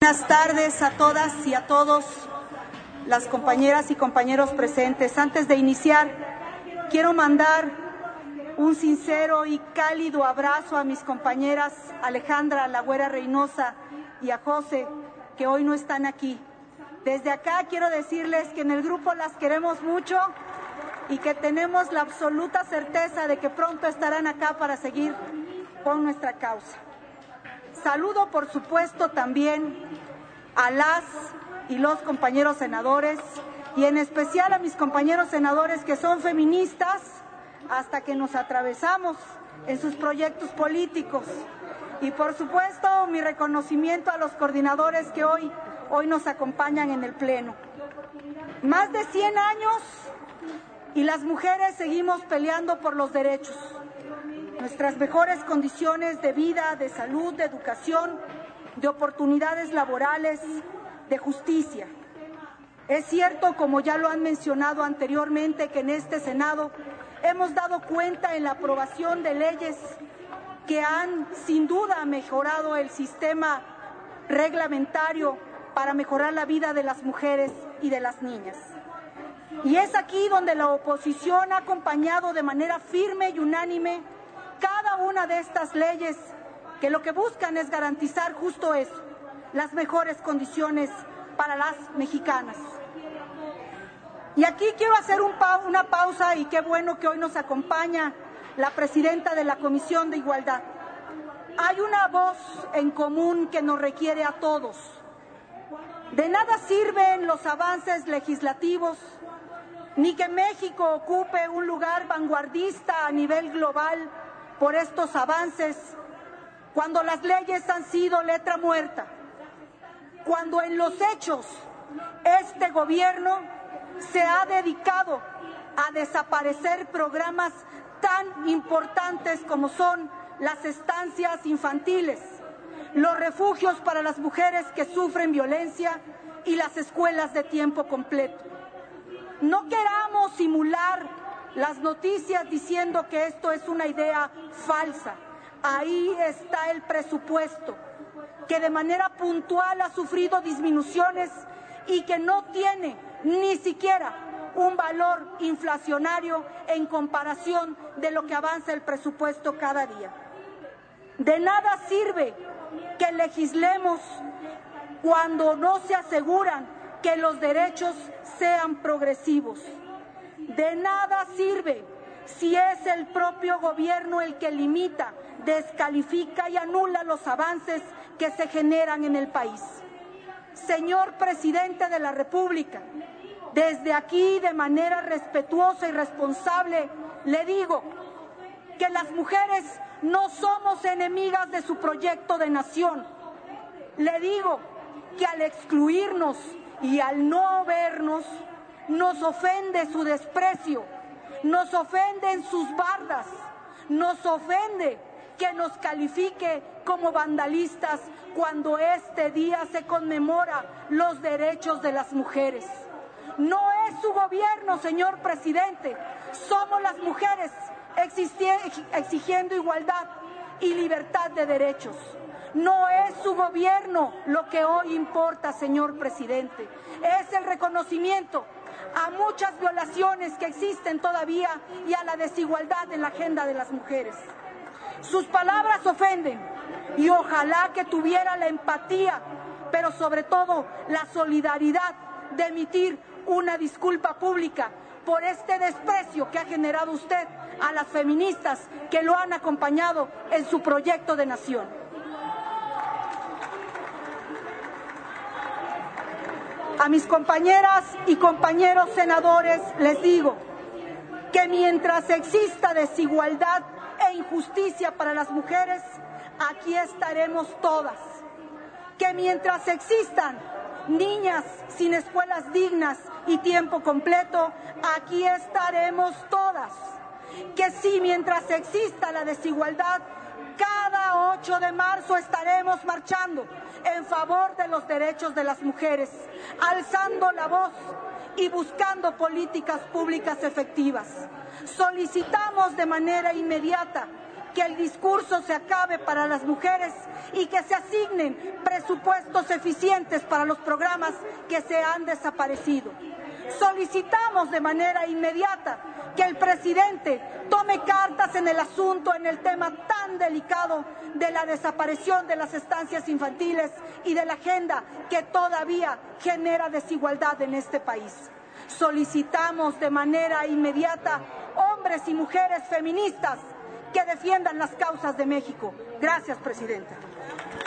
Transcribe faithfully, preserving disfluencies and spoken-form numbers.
Buenas tardes a todas y a todos, las compañeras y compañeros presentes. Antes de iniciar, quiero mandar un sincero y cálido abrazo a mis compañeras Alejandra Lagüera Reynosa y a José, que hoy no están aquí. Desde acá quiero decirles que en el grupo las queremos mucho y que tenemos la absoluta certeza de que pronto estarán acá para seguir con nuestra causa. Saludo, por supuesto, también a las y los compañeros senadores y en especial a mis compañeros senadores que son feministas hasta que nos atravesamos en sus proyectos políticos. Y, por supuesto, mi reconocimiento a los coordinadores que hoy, hoy nos acompañan en el Pleno. Más de cien años y las mujeres seguimos peleando por los derechos. Nuestras mejores condiciones de vida, de salud, de educación, de oportunidades laborales, de justicia. Es cierto, como ya lo han mencionado anteriormente, que en este Senado hemos dado cuenta en la aprobación de leyes que han sin duda mejorado el sistema reglamentario para mejorar la vida de las mujeres y de las niñas. Y es aquí donde la oposición ha acompañado de manera firme y unánime cada una de estas leyes que lo que buscan es garantizar justo eso, las mejores condiciones para las mexicanas. Y aquí quiero hacer un pa una pausa y qué bueno que hoy nos acompaña la presidenta de la Comisión de Igualdad. Hay una voz en común que nos requiere a todos. De nada sirven los avances legislativos, ni que México ocupe un lugar vanguardista a nivel global por estos avances, cuando las leyes han sido letra muerta, cuando en los hechos este gobierno se ha dedicado a desaparecer programas tan importantes como son las estancias infantiles, los refugios para las mujeres que sufren violencia y las escuelas de tiempo completo. No queramos simular las noticias diciendo que esto es una idea falsa. Ahí está el presupuesto, que de manera puntual ha sufrido disminuciones y que no tiene ni siquiera un valor inflacionario en comparación de lo que avanza el presupuesto cada día. De nada sirve que legislemos cuando no se aseguran que los derechos sean progresivos. De nada sirve si es el propio gobierno el que limita, descalifica y anula los avances que se generan en el país. Señor presidente de la República, desde aquí, de manera respetuosa y responsable, le digo que las mujeres no somos enemigas de su proyecto de nación. Le digo que al excluirnos y al no vernos, nos ofende su desprecio, nos ofenden sus bardas, nos ofende que nos califique como vandalistas cuando este día se conmemora los derechos de las mujeres. No es su gobierno, señor presidente, somos las mujeres exigiendo igualdad y libertad de derechos. No es su gobierno lo que hoy importa, señor presidente, es el reconocimiento a muchas violaciones que existen todavía y a la desigualdad en la agenda de las mujeres. Sus palabras ofenden y ojalá que tuviera la empatía, pero sobre todo la solidaridad de emitir una disculpa pública por este desprecio que ha generado usted a las feministas que lo han acompañado en su proyecto de nación. A mis compañeras y compañeros senadores les digo que mientras exista desigualdad e injusticia para las mujeres, aquí estaremos todas. Que mientras existan niñas sin escuelas dignas y tiempo completo, aquí estaremos todas. Que sí, mientras exista la desigualdad, cada ocho de marzo estaremos marchando en favor de los derechos de las mujeres, alzando la voz y buscando políticas públicas efectivas. Solicitamos de manera inmediata que el discurso se acabe para las mujeres y que se asignen presupuestos eficientes para los programas que se han desaparecido. Solicitamos de manera inmediata que el presidente tome cartas en el asunto en el tema tan delicado de la desaparición de las estancias infantiles y de la agenda que todavía genera desigualdad en este país. Solicitamos de manera inmediata hombres y mujeres feministas que defiendan las causas de México. Gracias, presidenta.